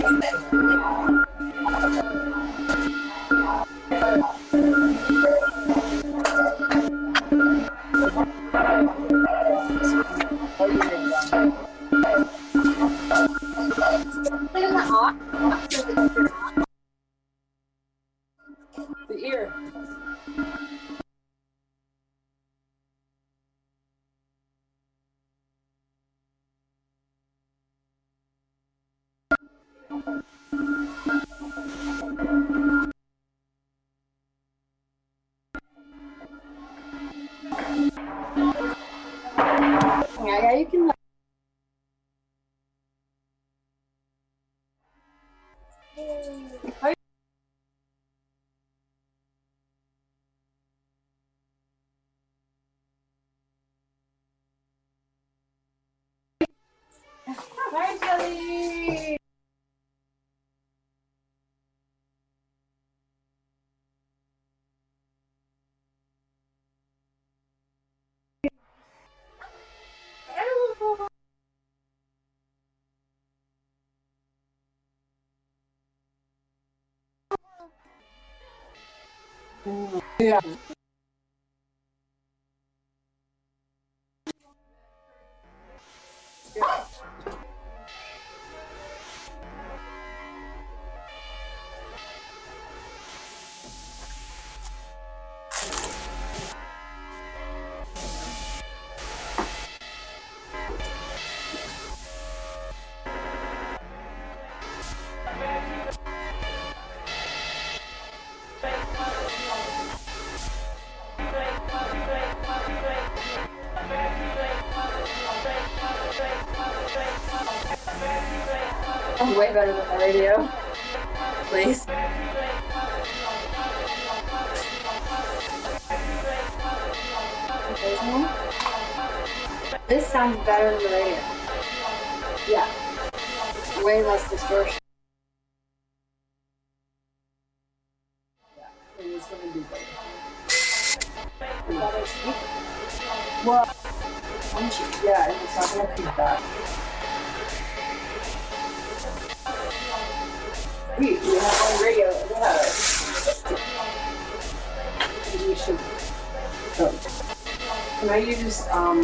The ear. Yeah, you can. Hi, Jelly. Yeah. I'm way better than the radio. Please. This sounds better than the radio. Yeah. Way less distortion. Yeah, it is going to be better. Well, yeah, and it's not going to feedback. We have one radio. Maybe we should. Oh. Can I use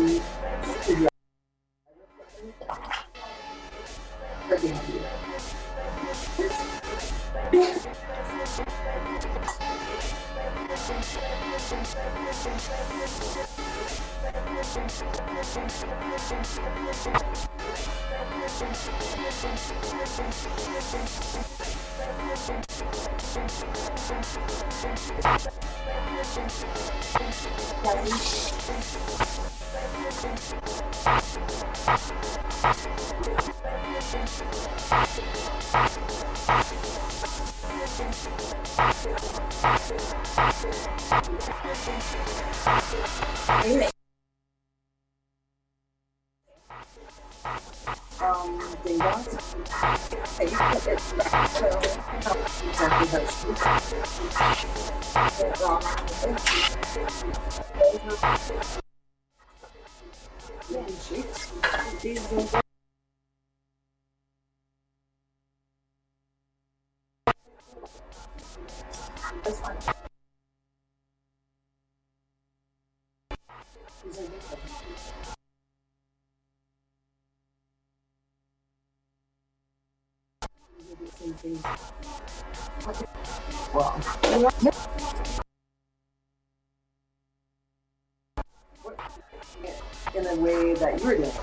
ding dongs? Hey, you put it back. So, exactly how that's fine. Well, in a way that you're doing.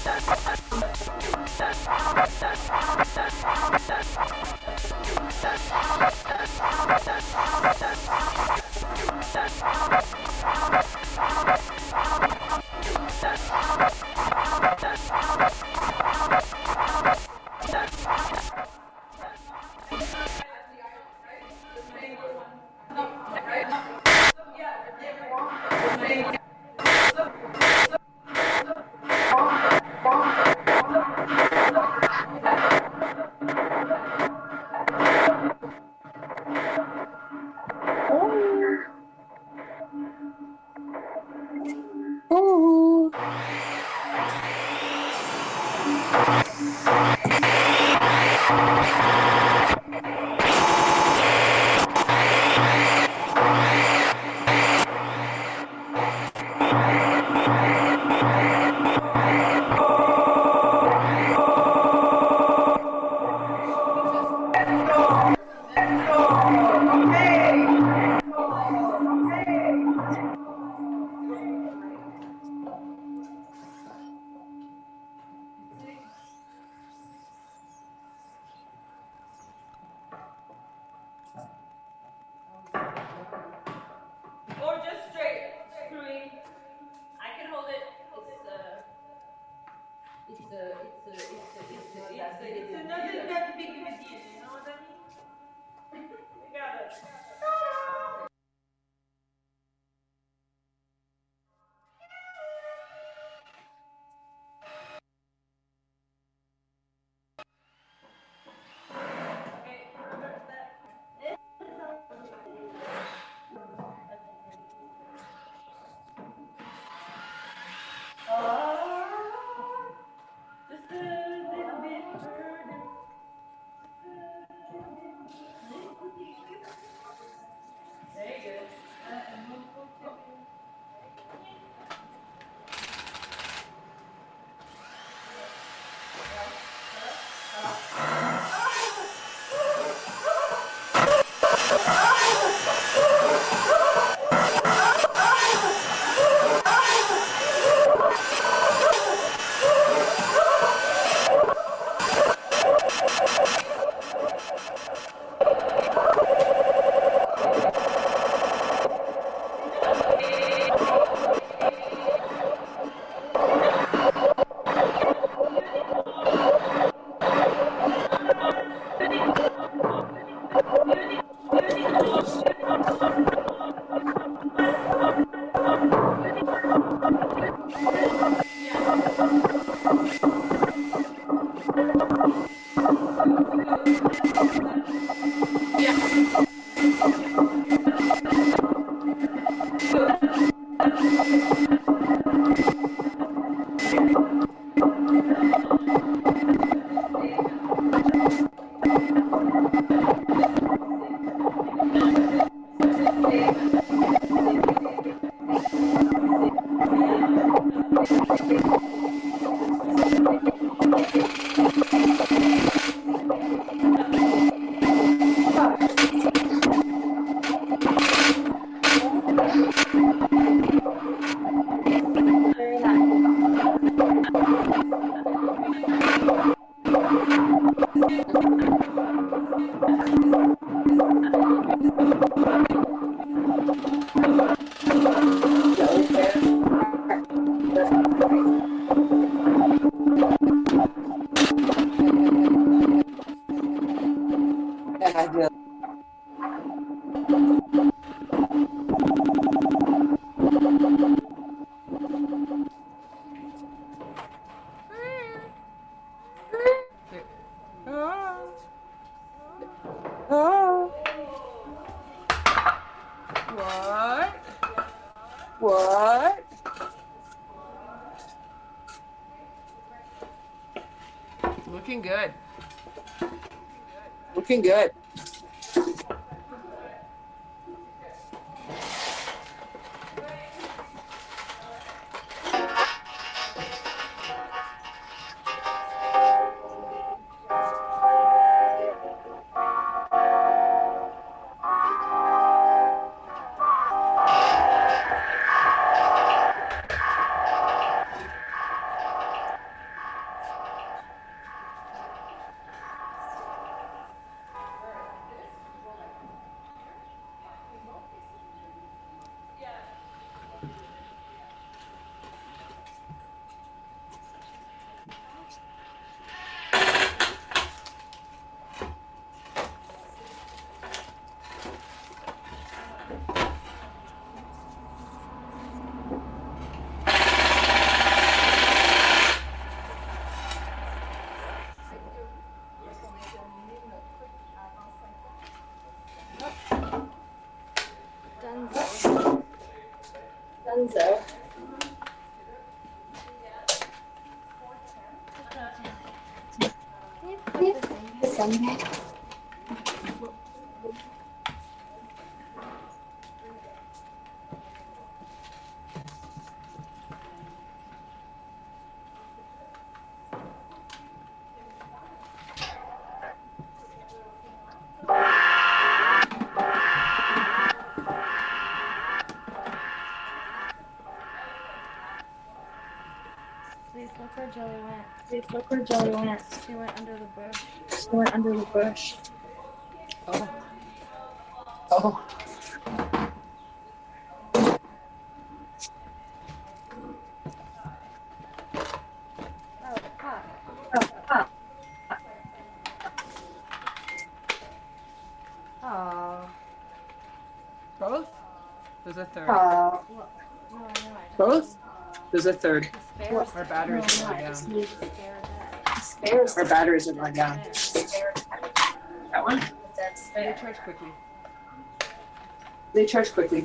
Ooh. Or just straight screwing. I can hold it. It's another that big of a deal. You know what I mean? We got it. Just a little bit further. Very good. Very nice. I do. Oh. What? Looking good. Looking good. Can you put this in here? Please look where Joey went. Please look where Joey went. She went under the bush. She went under the bush. Oh. Oh. Oh, fuck. Oh. Oh. Both? There's a third. Oh. No, I know. Both? There's a third. The spares. Our batteries are I going just down. need Spare that. spares. Our batteries are going down. That one? They charge quickly. They charge quickly.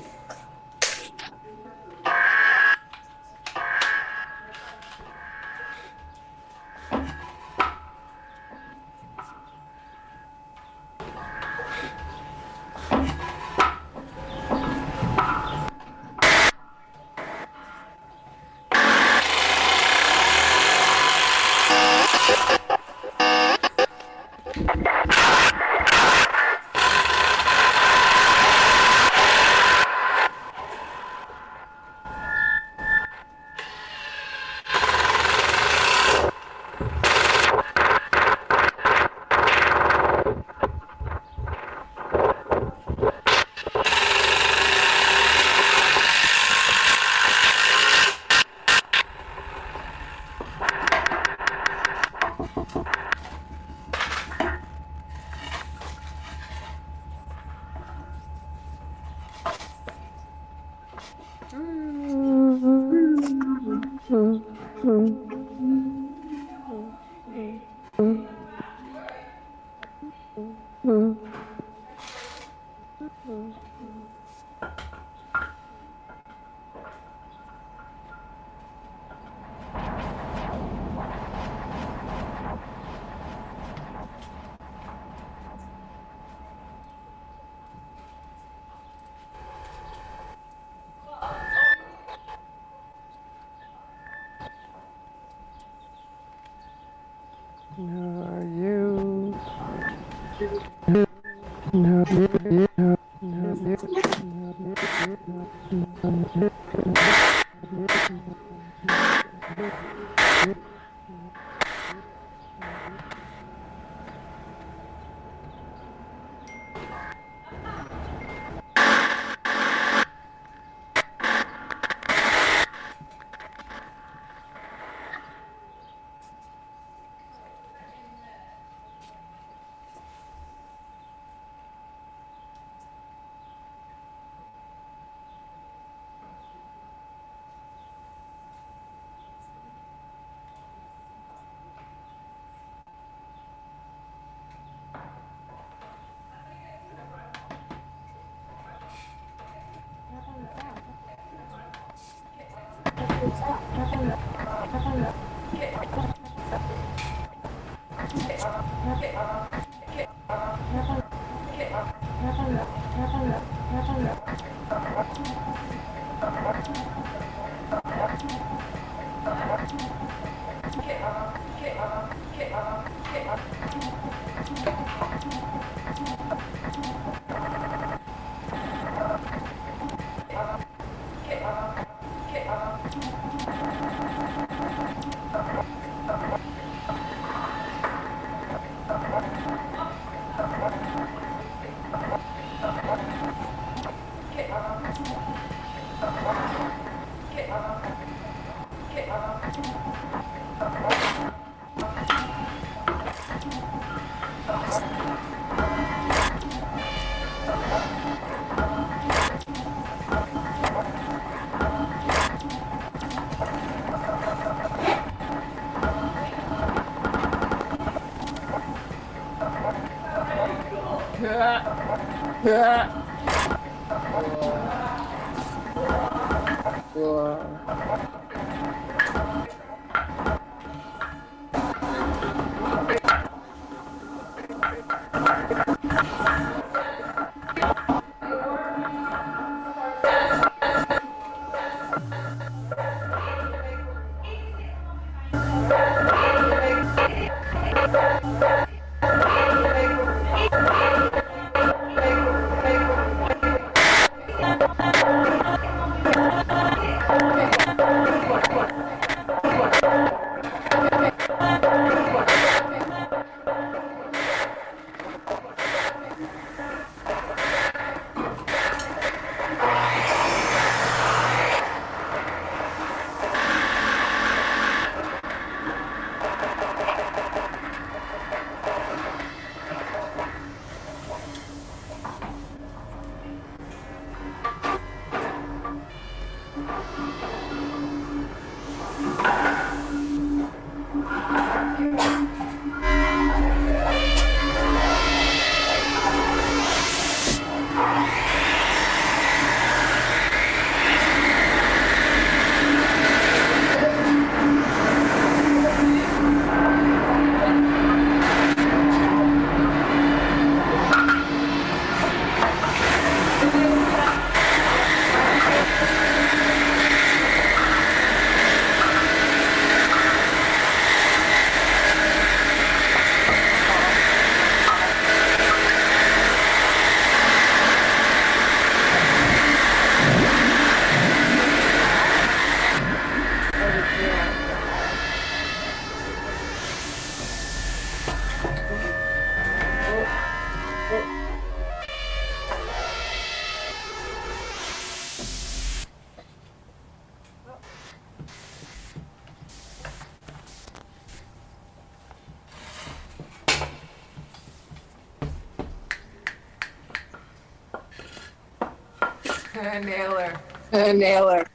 Nailer. Nailer.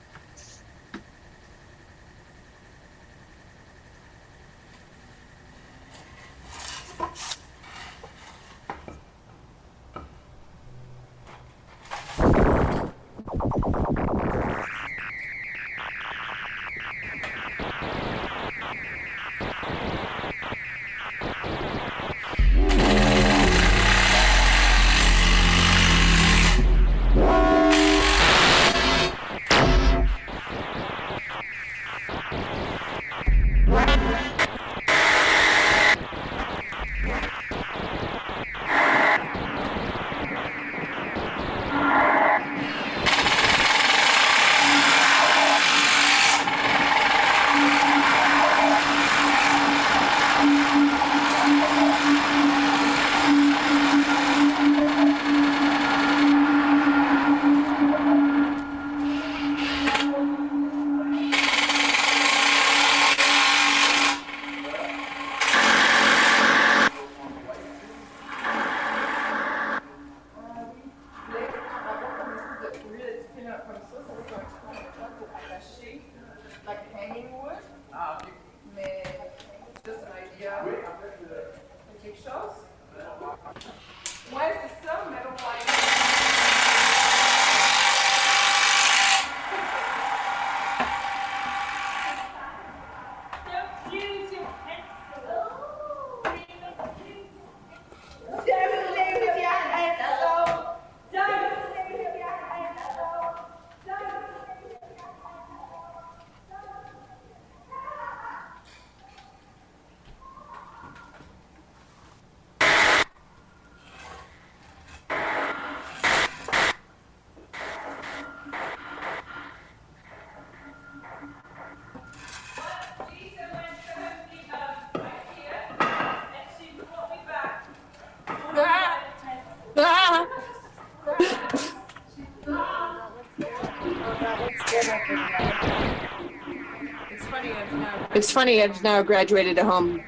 It's funny, I've now graduated to Home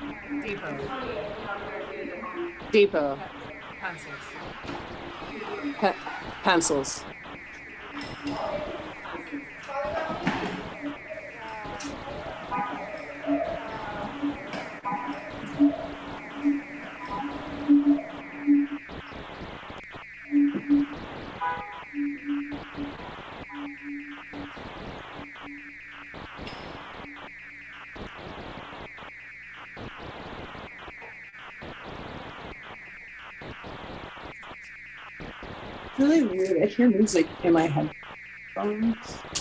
Depot. Pencils. Really weird. I hear music in my headphones.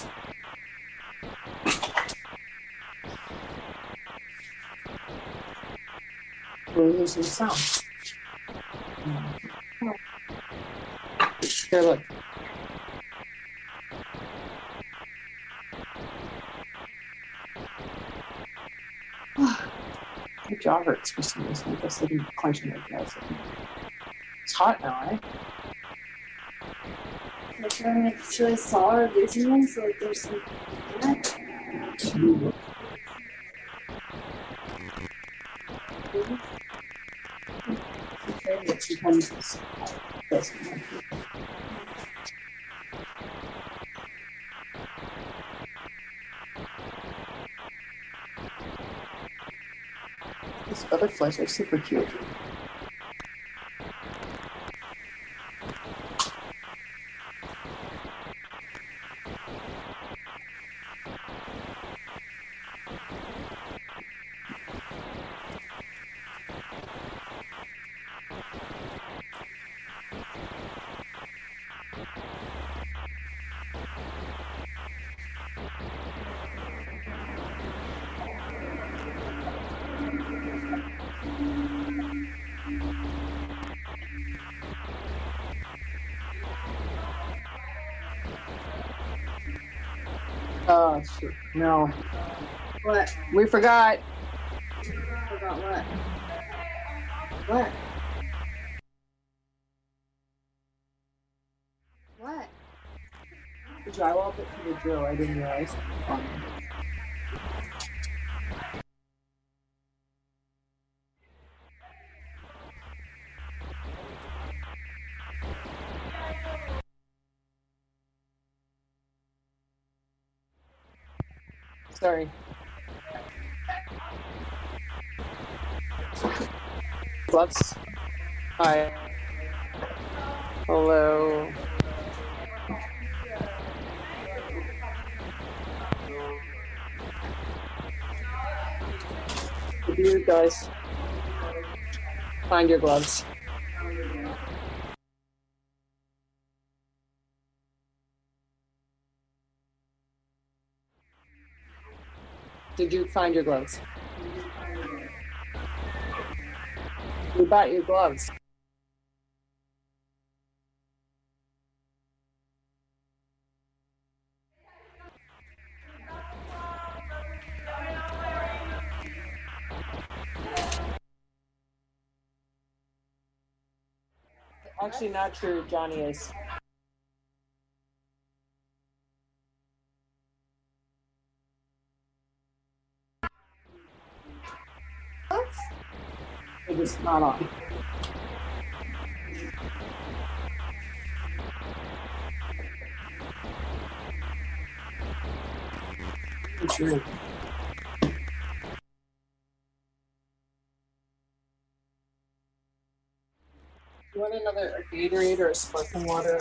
We're losing sound. Here, look. My jaw hurts for some reason. I guess I didn't clench my jaws. It's hot now, right? Should I saw or vision one so like there's some These butterflies are super cute. Oh, shoot. No. What? We forgot. Forgot what? What? What? The drywall bit for the drill. I didn't realize. Sorry. Gloves. Hi. Hello. You guys, find your gloves. Did you find your gloves? You bought your gloves. Actually, not true. Johnny is. What? It is not on. True. You want another Gatorade or a sparkling water?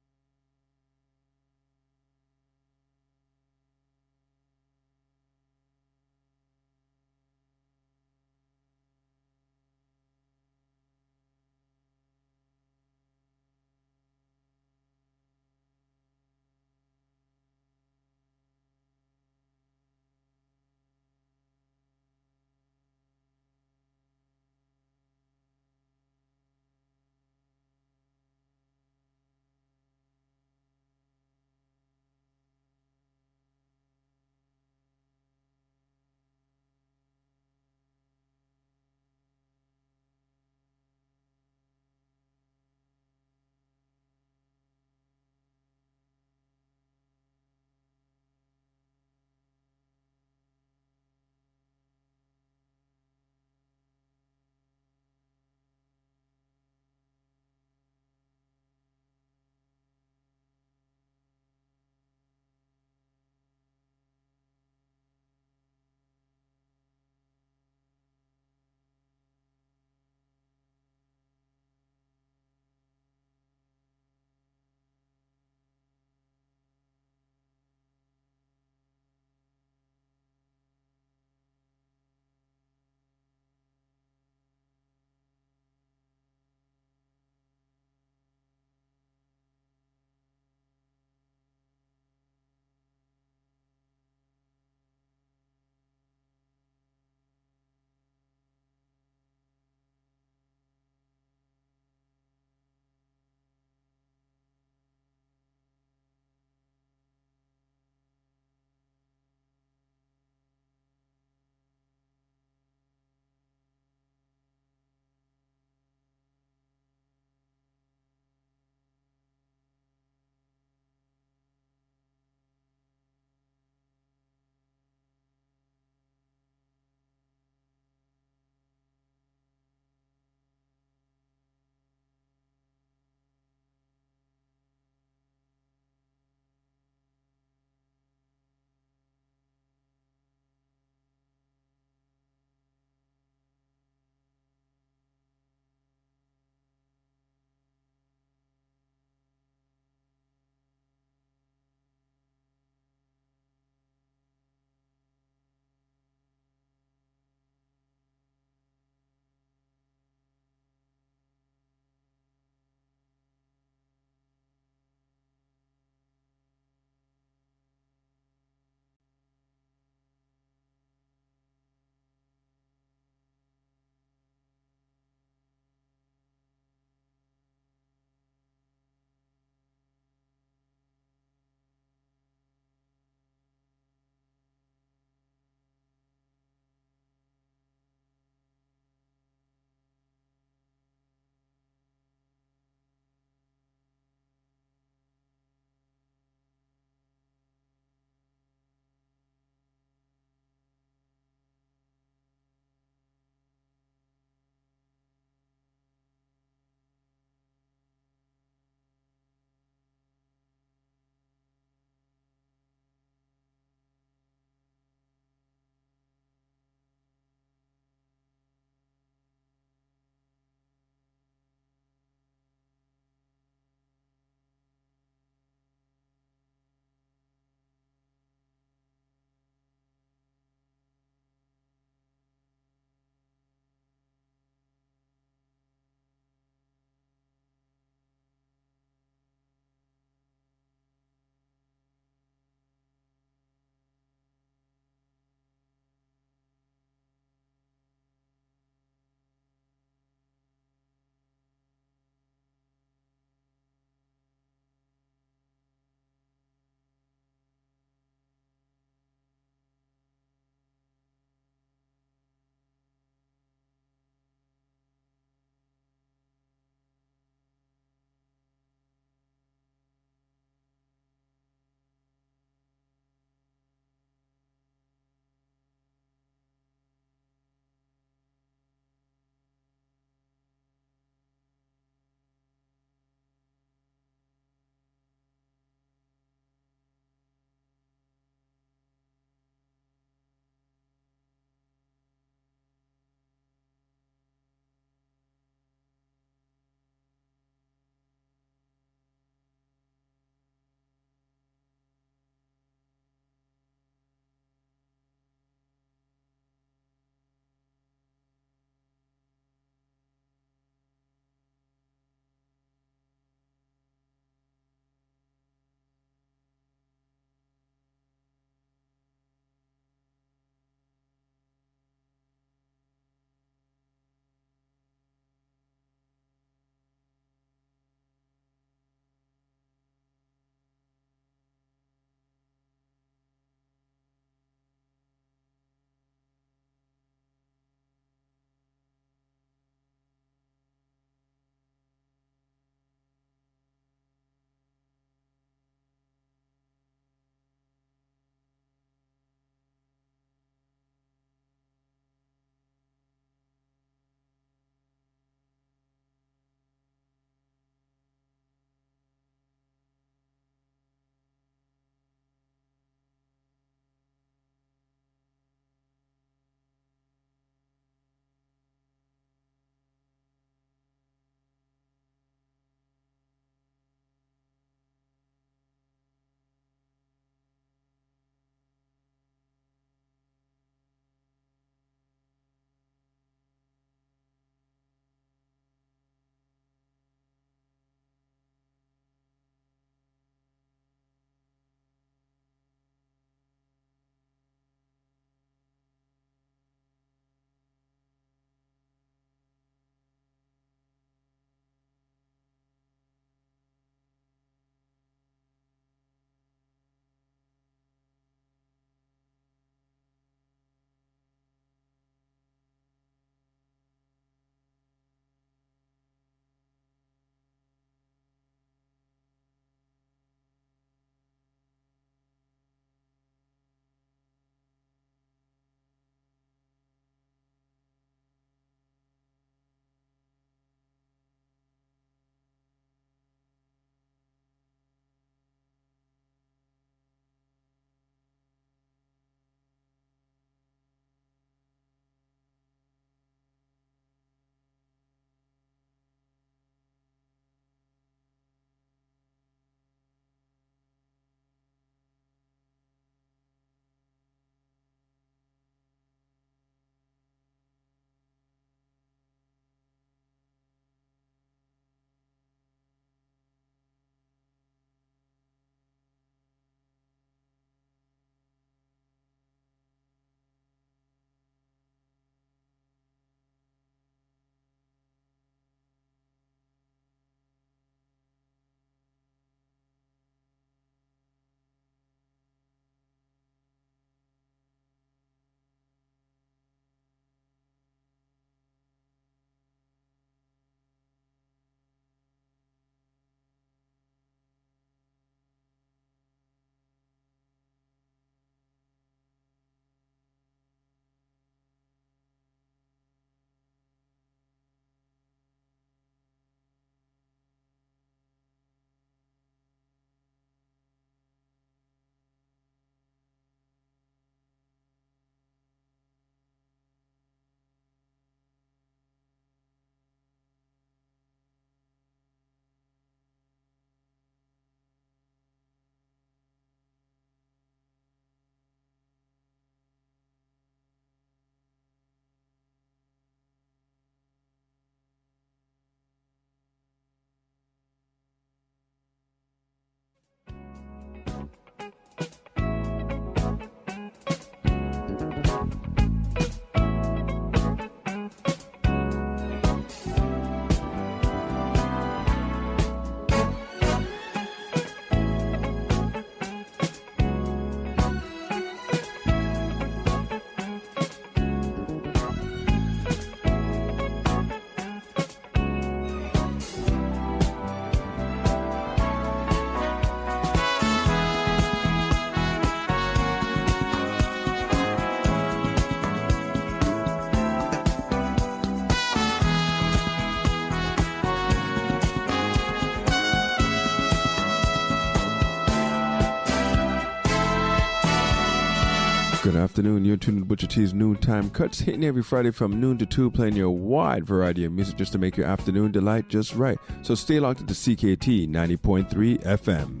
Good afternoon. You're tuned to Butcher T's Noontime Cuts, hitting every Friday from noon to 2, playing your wide variety of music just to make your afternoon delight just right. So stay locked to CKT 90.3 FM.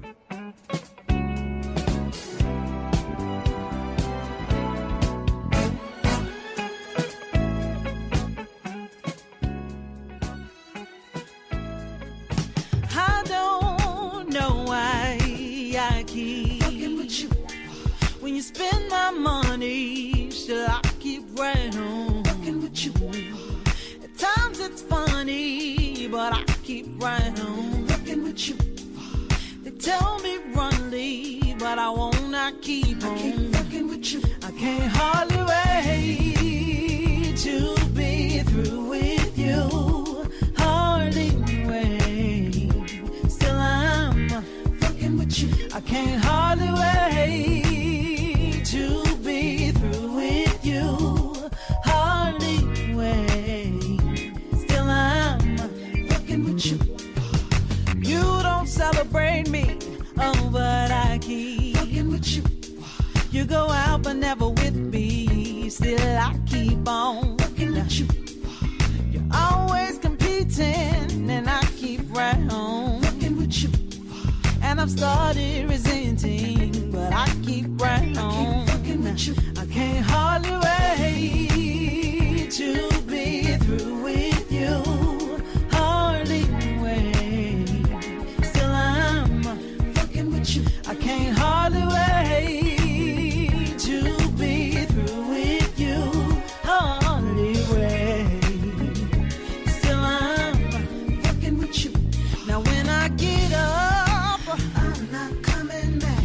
I don't know why I keep fucking with you. When you spend my money, still I keep right on fucking with you. At times it's funny, but I keep right on fucking with you. They tell me run, leave, but I won't. I keep on fucking with you. I can't hardly wait to be through with you. Hardly wait. Still I'm fucking with you. I can't hardly wait to be through with you. Hardly wait. Still I'm fucking with you. You don't celebrate me, oh, but I keep fucking with you. You go out but never with me, still I keep on fucking with you. You're always competing, and I keep right on fucking with you. And I've started resenting, but I keep right on fucking with you. I can't hardly wait to be through with you. Hardly wait. Still I'm fucking with you. I can't hardly wait to be through with you. Hardly wait. Still I'm fucking with you. Now when I get up, I'm not coming back.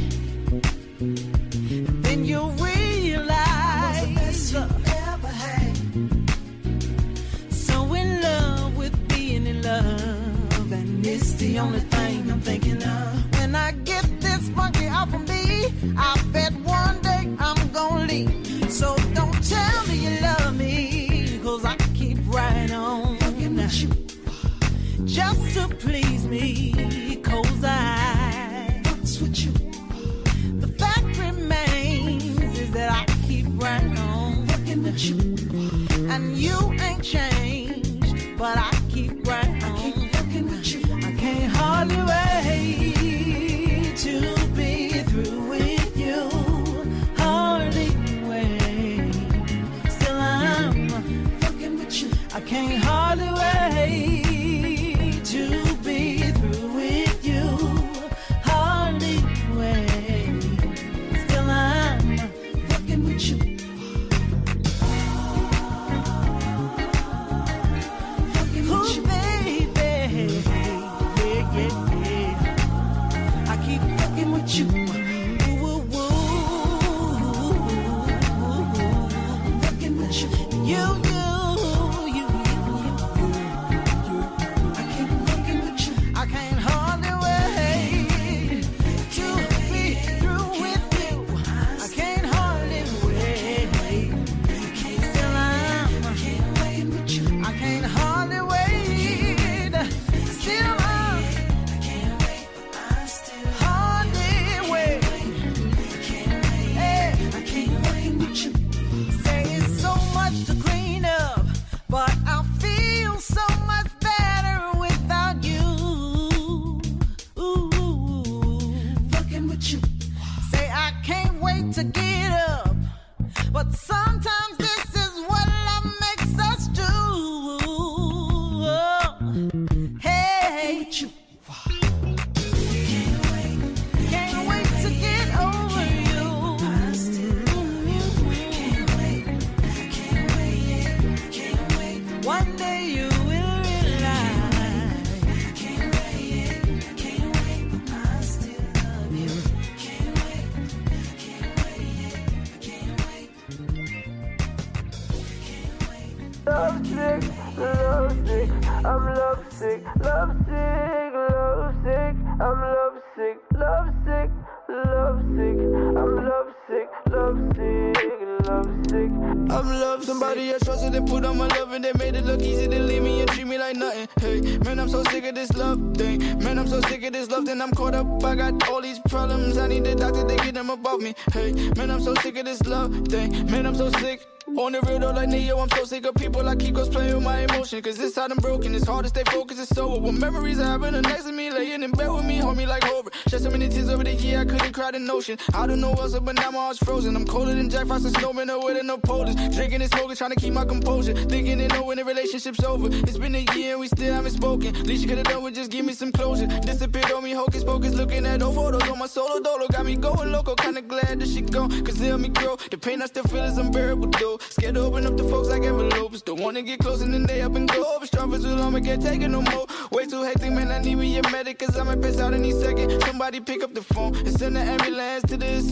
Then you'll realize the best you ever had. So in love with being in love, and it's the only thing I'm thinking of. When I get this monkey off of me, I bet one day I'm gonna leave. So don't tell me you love me, 'cause I keep right on fucking with you. Just to please me, 'cause I fucks with you. The fact remains is that I keep right on fucking with you. And you ain't changed, but I keep right on fucking with you. I can't hardly wait to be through with you. Hardly wait. Still I'm fucking with you. I can't hardly wait to be through with you. Hardly wait. Still I'm fucking with you. Fucking with you, baby. Yeah, yeah, yeah. I keep fucking with you. Woo, woo, woo. Fucking with you. You. I keep fucking with you. I can't hardly wait to be through with you. I can't hardly wait. Still I'm fucking with you. I can't hardly wait. Still I'm hardly wait. Hey, I can't fucking with you. Say it's so much to clean up, but I feel so much better without you. Ooh, fucking with you. Say I can't wait to get up, but sometimes this is what love makes us do. Hey, with you. Can't wait to get over you. One day you will realize. I still love you. Lovesick, lovesick, I'm lovesick, lovesick, lovesick, I'm lovesick, lovesick, lovesick, I'm lovesick, lovesick, lovesick. sick. I'm love somebody I trusted and put on my love, and they made it look easy to leave me and treat me like nothing. Hey, man, I'm so sick of this love thing. Man, I'm so sick of this love, then I'm caught up. I got all these problems. I need the doctor to get them above me. Hey, man, I'm so sick of this love thing. Man, I'm so sick. On the real though, like Neo, I'm so sick of people. I keep cosplaying with my emotion, cause this side I'm broken. It's hard to stay focused, it's so when memories are happening next to me, laying in bed with me, hold me like Hover. Shed so many tears over the year, I couldn't cry an ocean. I don't know what's up, but now my heart's frozen. I'm colder than Jack Frost and Snowman, or with no polders. Drinking and smoking, trying to keep my composure. Thinking and knowing the relationship's over. It's been a year and we still haven't spoken. Least you could've done was just give me some closure. Disappeared on me, hocus pocus, looking at old photos on my solo dolo. Got me going loco, kinda glad that she gone, cause it helped me grow. The pain I still feel is unbearable though. Scared to open up the folks like envelopes. Don't wanna get close and then they up and go. But strong for too long, I can't take it no more. Way too hectic, man, I need me a medic, cause I might pass out any second. Somebody pick up the phone and send the ambulance to the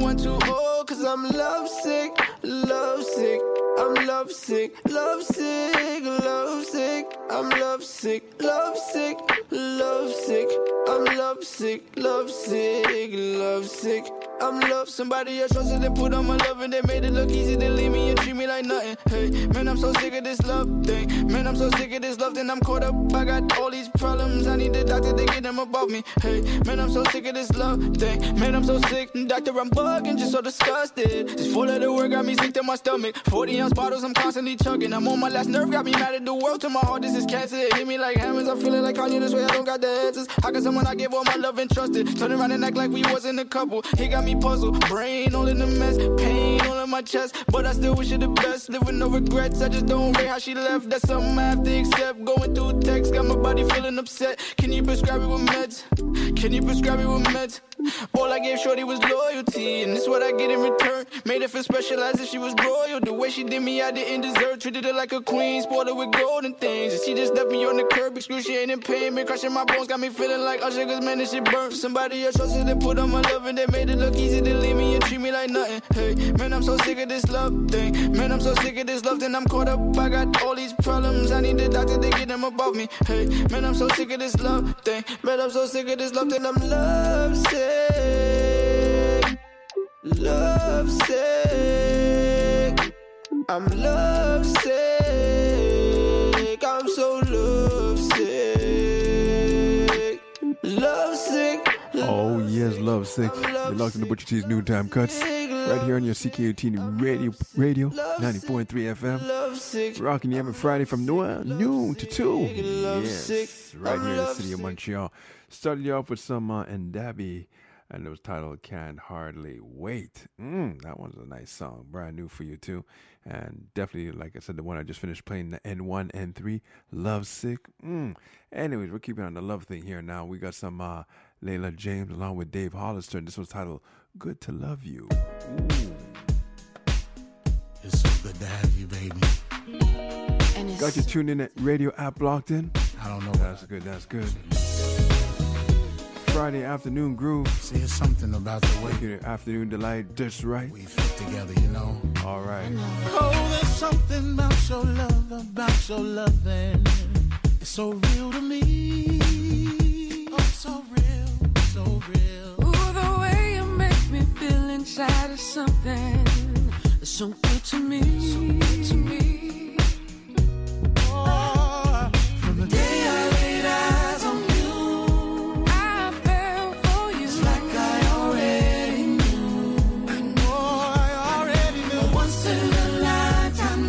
7120. Cause I'm lovesick, lovesick. I'm lovesick, lovesick, lovesick. I'm lovesick, lovesick, lovesick. I'm lovesick, lovesick, lovesick. I'm love somebody I trusted and put on my love, and they made it look easy to leave me and treat me like nothing. Hey, man, I'm so sick of this love thing. Man, I'm so sick of this love, then I'm caught up. I got all these problems. I need the doctor to get them above me. Hey, man, I'm so sick of this love thing. Man, I'm so sick. Doctor, I'm bugging, just so disgusted. This 4-letter word got me sick to my stomach. 40-ounce bottles, I'm constantly chugging. I'm on my last nerve, got me mad at the world. To my heart, this is cancer. It hit me like hammers. I'm feeling like Kanye this way, I don't got the answers. How can someone I give all my love and trusted turn around and act like we wasn't a couple? He got me puzzled, brain all in a mess, pain all in my chest, but I still wish her the best. Live with no regrets, I just don't rate how she left. That's something I have to accept. Going through text, got my body feeling upset. Can you prescribe me with meds? Can you prescribe me with meds? All I gave shorty was loyalty, and this what I get in return. Made her feel special as if she was royal. The way she did me, I didn't deserve. Treated her like a queen, spoiled her with golden things, and she just left me on the curb, excruciating pain. Been crushing my bones, got me feeling like Usher, cause man, this shit burnt. Somebody I trusted and put on my love, and they made it look easy to leave me and treat me like nothing. Hey, man, I'm so sick of this love thing. Man, I'm so sick of this love, then I'm caught up. I got all these problems. I need the doctor to get them above me. Hey, man, I'm so sick of this love thing. Man, I'm so sick of this love, then I'm lovesick. Lovesick. I'm lovesick. I'm so lovesick. Lovesick. Oh yes, lovesick. You're locked in the Butcher T's Noontime Cuts right here on your CKUT radio 94.3 FM. Rocking you every Friday from noon to 2. Yes, right here in the city of Montreal. Started you off with some Ndabi, and it was titled Can't Hardly Wait. That one's a nice song, brand new for you too. And definitely, like I said, the one I just finished playing, the N1, N3, Lovesick. Anyways, we're keeping on the love thing here now. We got some Layla James along with Dave Hollister, and this was titled Good to Love You. It's so good to have you, baby. And got you tuned in at radio app locked in? I don't know. That's good, that's good. Friday afternoon groove. See, it's something about the way your afternoon delight just right. We fit together, you know. All right. Oh, there's something about your love, about your loving. It's so real to me. Oh, so real, so real. Ooh, the way you make me feel inside is something that's so good to me. So good to me. Oh, from the day I laid eyes on you, I fell for you. it's like I already knew. I know I already knew. A once in a lifetime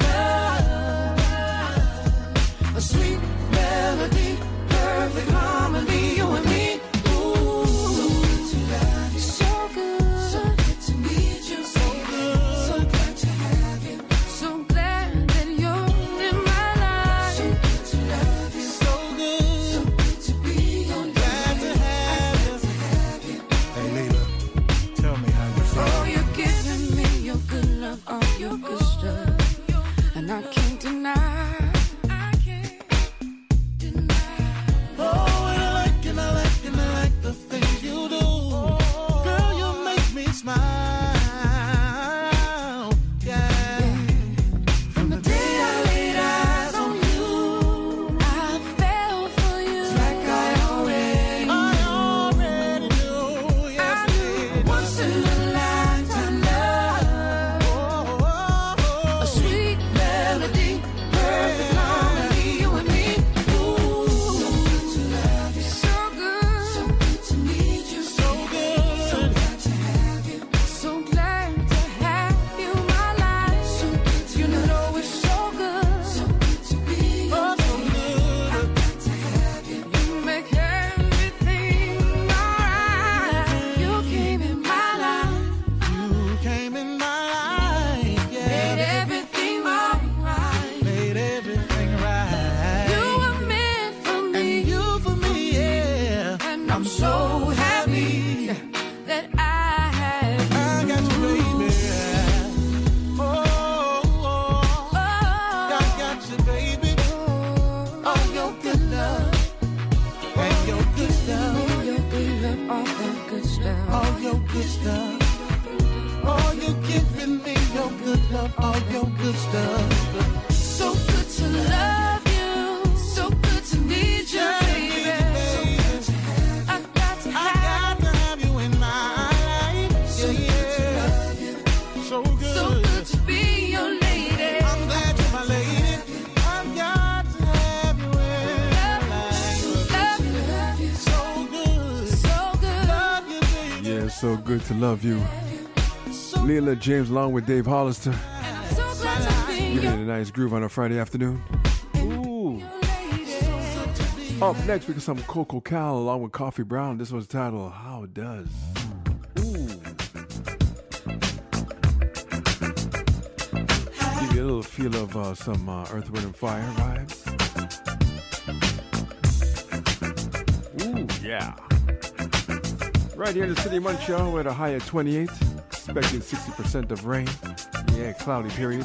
love, a sweet melody, perfect harmony, you and me. Ooh, so good to meet you, so good, so glad to have you, so glad that you're in my life. So good to love you, So good, so good to be on your glad to have you. Hey, Leela, tell me how you feel. Oh, you're giving me your good love, all your good stuff, and I can't deny. Oh, and I like the things you do. Girl, you make me smile. Yeah. From the day I laid eyes on you, I fell for you. It's like I already knew. Yes, I knew. Once in a lifetime love, your good stuff. So good to love you, so good to need you, baby. I've got to have you in my life. So good to love you, so good. So good to be your lady. I'm glad you're my lady. I've got to have you in my life. So good, so good. Love you, baby. Yeah, so good to love you. Leela James along with Dave Hollister. Giving it a nice groove on a Friday afternoon. Ooh. Up next, we got some Coco Cal along with Coffee Brown. This was titled How It Does. Ooh. Give you a little feel of some Earth, Wind, and Fire vibes. Ooh, yeah. Right here in the city of Montreal, we're at a high of 28. Expecting 60% of rain. Yeah, cloudy period.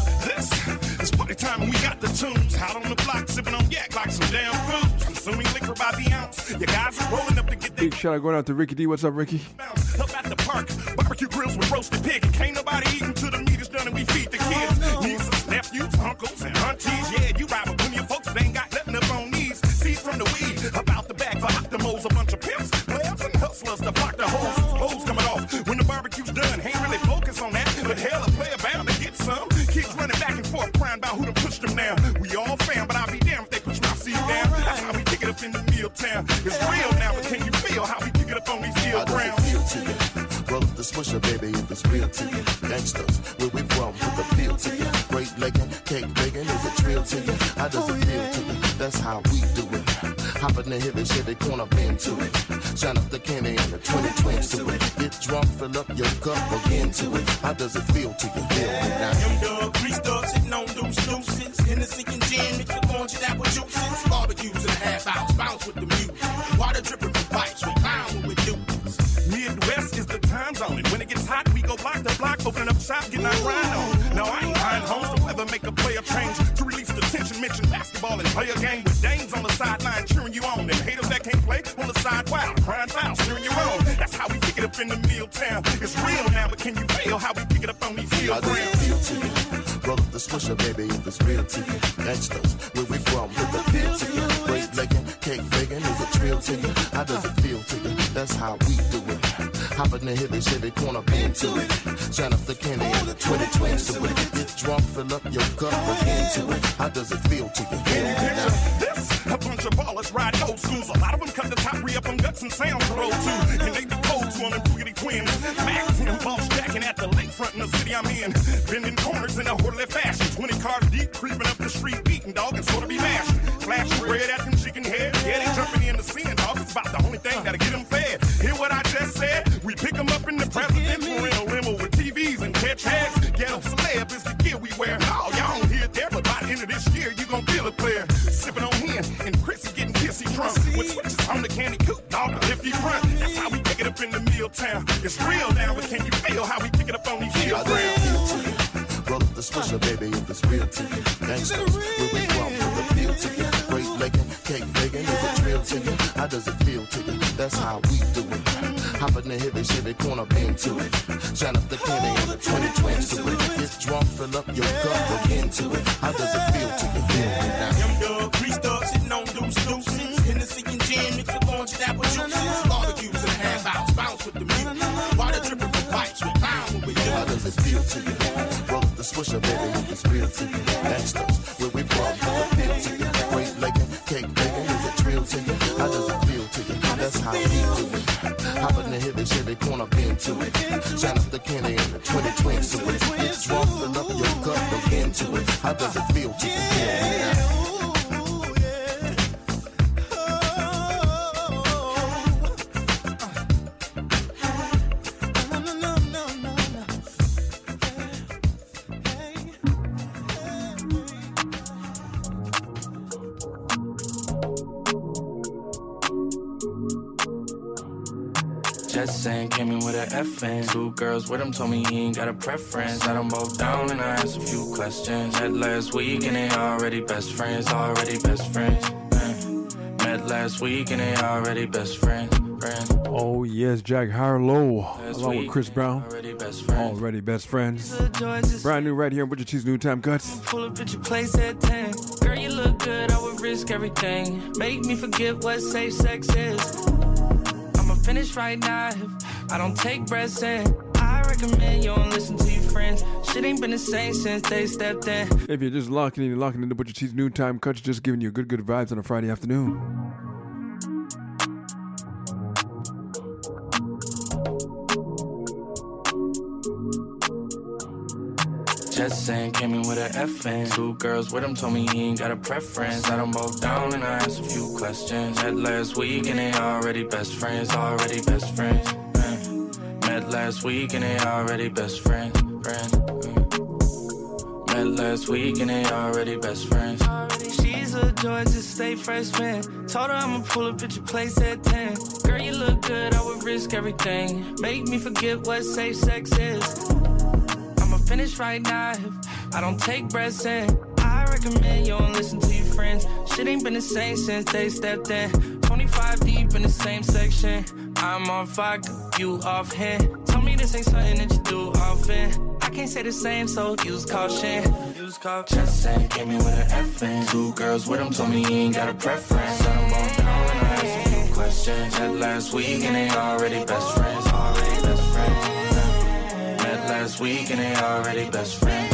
This is party time and we got the tunes. Out on the block, sipping on yak like some damn fools. Consuming liquor by the ounce. You guys are rolling up to get Big shout out going out to Ricky D. What's up, Ricky? Up at the park, barbecue grills with roasted pig. And can't nobody eat until the meat is done and we feed the kids. Nieces, nephews, uncles, and aunties. Yeah, you ride with plenty of folks that ain't got nothing up on these. Seeds from the weed, about the bag for Optimos. A bunch of pimps, plebs, and hustlers to block the hoes coming off. When the barbecue's done, ain't really focus on that. But hell, a player bound to get some. Kids running back and forth, crying about who done pushed them down. We all fam, but I'll be damned if they push my seat down. That's how we kick it up in the meal town. It's real now, but can you feel how we kick it up on these field grounds? Feel to you. Roll up the swisher, baby, if it's real to you. Gangsters, where we from, with the feel to you. Great legging, cake begging, is it real to you? How does it feel to you? That's how we do it. Hop in the hill and shit, they corner bend to it. Shine up the candy and the 20 twins to it. Get drunk, fill up your cup again to it. How does it feel to you? Feel me now. Young dog, greased up, sitting on those nuisance. Hennessy and gin, mix with orange and apple juices. Barbecues in a half ounce, bounce with the music. Water dripping from pipes, we clown when we do. Midwest is the time zone, and when it gets hot, we go block to block, opening up shop, getting our grind on. No, I ain't buying homes, don't ever make a player change. To release the tension, mention basketball and play a game with dames on the sideline cheering you on. And haters that can't play on the side, wow, crying foul, cheering you on. That's how we kick it up in the meal town. It's real now, but can you feel how we kick it up on these field grounds? How does it feel to you? Roll up the swisher, baby, if it's real to you. Gangsters, where we from, with the feel to you. Great legging, cake begging, is it real to you? How does it feel to you? That's how we do it. Hop in the hill and shit, they corner bend to it. Shine up the candy and the 20 twins to it. Get drunk, fill up your cup again to it. How does it feel to you? This, a bunch of ballers ride old schools. A lot of them cut the top, re-up on guts and sounds for roll too. And they the codes on them boogity twins. Max and boss jacking at the lakefront in the city I'm in. Bending corners in a orderly fashion. 20 cars deep, creeping up the street, beating dog and sort of be mashing. Flashing red at them chicken heads. Yeah, they jumping in the sin, dog. It's about the only thing that'll get them fed. Hear what I just said? We pick them up in the presidential in a limo with TVs and catch hags. Ghetto celeb is the gear we wear. Oh, y'all don't hear it there, but by the end of this year, you gon' feel it clear. Sipping on hen, and Chris is getting kissy drunk. With switches on the candy coop, dog, the lifty front. That's how we pick it up in the meal town. It's real now, but can you feel how we pick it up on these field grounds? Roll up the swisher, baby, if it's real to you. Gangsters, where we from, with the feel to you. Great legging, cake begging, is it real to you? How does it feel to you? That's how we do it. Hop in the hill and shit, they corner bend to it. Shine up the candy and the 20 twins to it. Get drunk, fill up your cup again to it. How does it feel to you? Feel me now. Young dog, greased up, sitting on those nuisance. Hennessy and gin, mix with orange and apple juices. Barbecues in a half ounce, bounce with the music. Water dripping from pipes, we clown when we do. How does it feel to you? Roll up the swisher, baby, if it's real to you. Gangsters, where we from, with the feel to you. Great legging, cake begging, is it real to you? How does it feel to you? That's how we do it. Hop in the hill and shit, they corner bend to it. Shine up the candy and the 20 twins to it. Get drunk, fill up your cup again to it. How does it feel to you? Feel me now. Just saying, came in with an FN. Two girls with him told me he ain't got a preference. Sat them both down and I asked a few questions. Met last week and they already best friends, already best friends. Met last week and they already best friends. Oh yes, Jack Harlow, along with Chris Brown. Already best friends. Brand new right here on Butcher Cheese Noontime Cuts. Pull up at your place at 10. Girl, you look good, I would risk everything. Make me forget what safe sex is. I'ma finish right now if I don't take breaths in. I recommend you don't listen to your friends. Shit ain't been the same since they stepped in. If you're just locking into Butcher Cheese Noontime Cuts, just giving you good vibes on a Friday afternoon. Just saying, came in with an FN. Two girls with him told me he ain't got a preference. Sat them both down and I asked a few questions. Met last week and they already best friends. Already best friends. Met last week and they already best friends. Met last week and they already best friends. She's a Georgia State freshman. Told her I'ma pull up at your place at 10. Girl, you look good, I would risk everything. Make me forget what safe sex is. Finish right now if I don't take breaths in. I recommend you don't listen to your friends. Shit ain't been the same since they stepped in. 25 deep in the same section. I'm on fire, you off hand. Tell me this ain't something that you do often. I can't say the same, so use caution. Just saying, came in with an FN. Two girls with him told me he ain't got a preference. Set them both down and I asked a few questions. Met last week and they already best friends. Already best friends. Last week and they already best friends.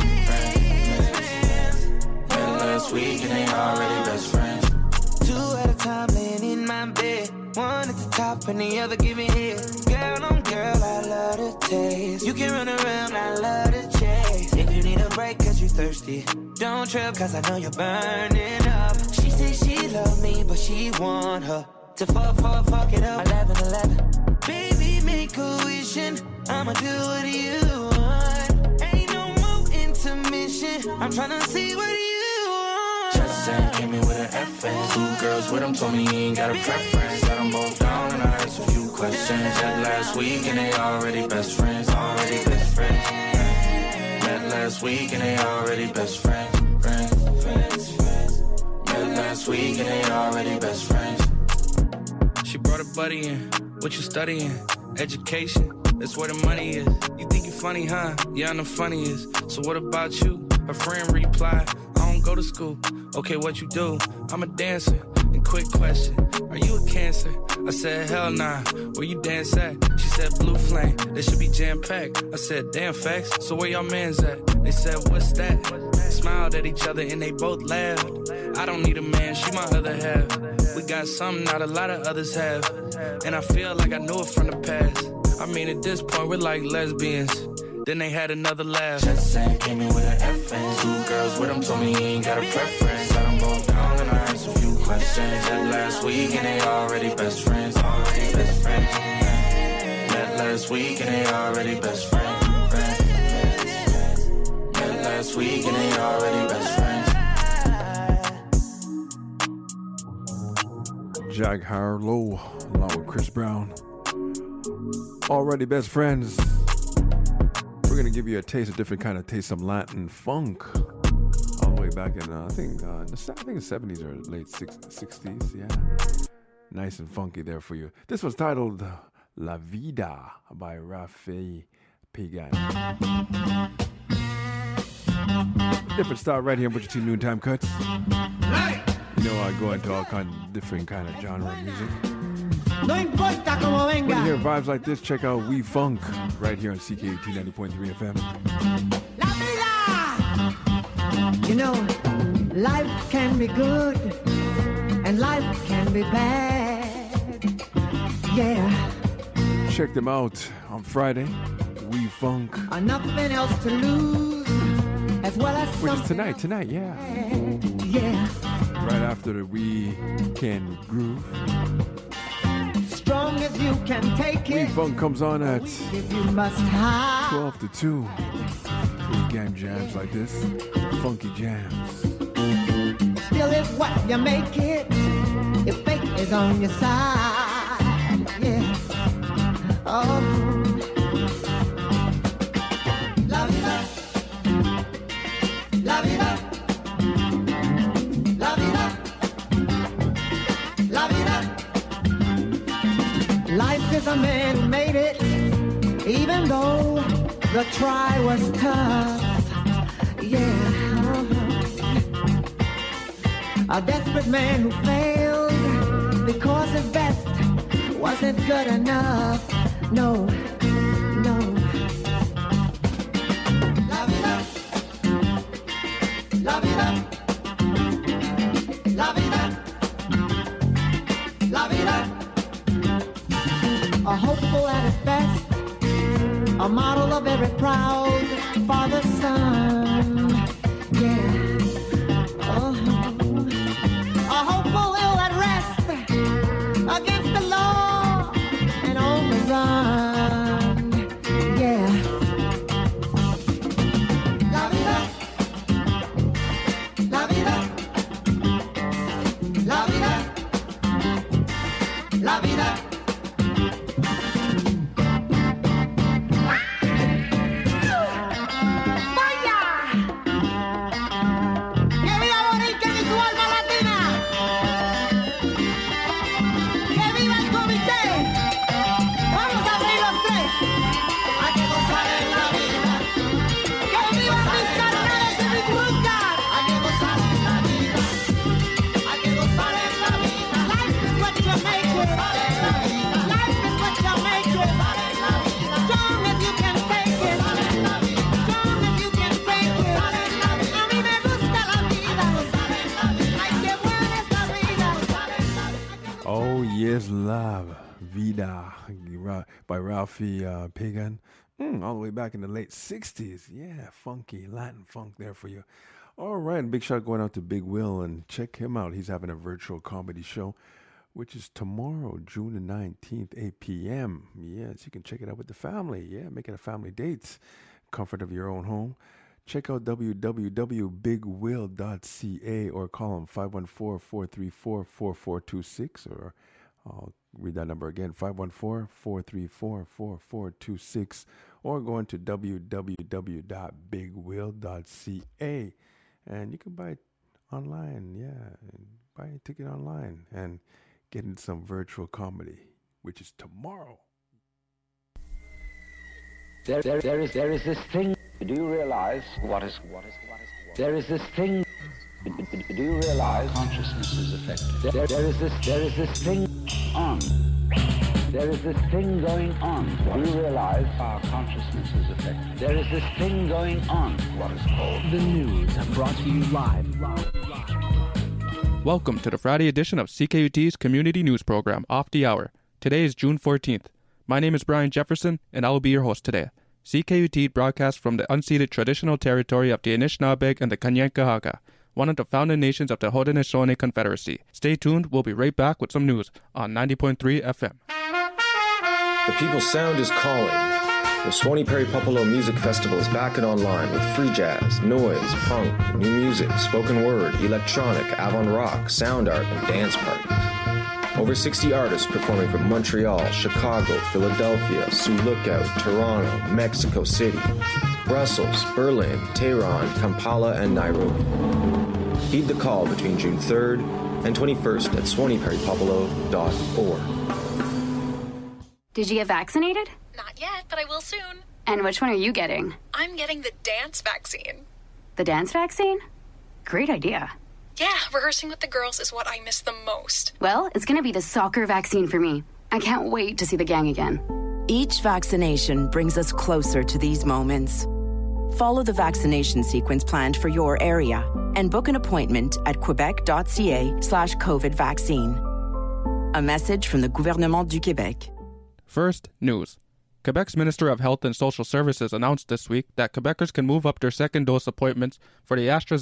Met last week and they already best friends. Two at a time laying in my bed. One at the top and the other giving head. Girl on girl, I love the taste. You can run around, I love the chase. If you need a break cause you thirsty, don't trip cause I know you're burning up. She said she love me but she want her to fuck it up. 11-11. Baby, make a wish and I'ma do what you want. Ain't no more intermission. I'm tryna see what you want. Just saying, came in with an FN. Two girls with him told me he ain't got a preference. Set them both down and I asked a few questions. Met last week and they already best friends. Already best friends. Met last week and they already best friends. Met last week and they already best friends. She brought a buddy in. What you studying? Education. That's where the money is. You think you funny, huh? Yeah, I know funny is. So what about you? Her friend replied, I don't go to school. Okay, what you do? I'm a dancer. And quick question, are you a Cancer? I said, hell nah. Where you dance at? She said, Blue Flame. They should be jam-packed. I said, damn facts. So where y'all mans at? They said, what's that? Smiled at each other and they both laughed. I don't need a man, she my other half. We got something not a lot of others have. And I feel like I know it from the past. I mean, at this point, we're like lesbians. Then they had another laugh. Just saying, came in with an FN. Two girls with him told me he ain't got a preference. Set them both down and I asked a few questions. Met last week and they already best friends. Already best friends. Met last week and they already best friends. Met last week and they already best friends. Jack Harlow, along with Chris Brown. Already best friends. We're gonna give you a taste, a different kind of taste, some Latin funk, all the way back in I think the 70s or late 60s. Yeah, nice and funky there for you. This was titled "La Vida" by Rafael Pagan. Different style right here, Butcher T Noontime Cuts. You know I go into all kind of different kind of genre of music. No importa como venga. When you hear vibes like this, check out We Funk right here on CKUT 90.3 FM. La vida. You know, life can be good and life can be bad. Yeah. Check them out on Friday. We Funk. Nothing else to lose as well as which is tonight, yeah. Yeah. Right after the Weekend Groove. Strong as you can take it. We Funk comes on at you must have 12 to 2. Weekend jams like this. Funky jams. Still is what you make it. If fate is on your side. Yeah. Oh. La vida. La vida. La vida. La vida. Even though the try was tough, yeah. A desperate man who failed because his best wasn't good enough. No, no. La vida, la vida, la vida, la vida. A hopeful at his best, a model of every proud father's son. Yeah. A hopeful ill at rest against the law and on the run. Yeah. La vida, la vida, la vida, la vida. Yes, Love, Vida, by Ralphie Pagan, all the way back in the late 60s. Yeah, funky Latin funk there for you. All right, big shout going out to Big Will, and check him out. He's having a virtual comedy show, which is tomorrow, June the 19th, 8 p.m. Yes, you can check it out with the family. Yeah, make it a family date. Comfort of your own home. Check out www.bigwill.ca or call him 514-434-4426, or I'll read that number again, 514-434-4426, or go into www.bigwill.ca, and you can buy it online, buy a ticket online and get into some virtual comedy, which is tomorrow. There is this thing. Do you realize what is? There is this thing. Do you realize consciousness is affected? There is this thing on. There is this thing going on. Do you realize our consciousness is affected? There is this thing going on. What is called the news, brought to you live. Welcome to the Friday edition of CKUT's community news program, Off the Hour. Today is June 14th. My name is Brian Jefferson, and I will be your host today. CKUT broadcasts from the unceded traditional territory of the Anishinaabeg and the Kanien'kehá:ka, one of the founding nations of the Haudenosaunee Confederacy. Stay tuned, we'll be right back with some news on 90.3 FM. The People's Sound is calling. The Swanee Perry Popolo Music Festival is back and online with free jazz, noise, punk, new music, spoken word, electronic, avant-rock, sound art, and dance parties. Over 60 artists performing from Montreal, Chicago, Philadelphia, Sioux Lookout, Toronto, Mexico City, Brussels, Berlin, Tehran, Kampala, and Nairobi. Heed the call between June 3rd and 21st at SwaneePerryPopolo.org. Did you get vaccinated? Not yet, but I will soon. And which one are you getting? I'm getting the dance vaccine. The dance vaccine? Great idea. Yeah, rehearsing with the girls is what I miss the most. Well, it's going to be the soccer vaccine for me. I can't wait to see the gang again. Each vaccination brings us closer to these moments. Follow the vaccination sequence planned for your area and book an appointment at quebec.ca/COVID vaccine. A message from the Gouvernement du Québec. First, news. Quebec's Minister of Health and Social Services announced this week that Quebecers can move up their second dose appointments for the AstraZeneca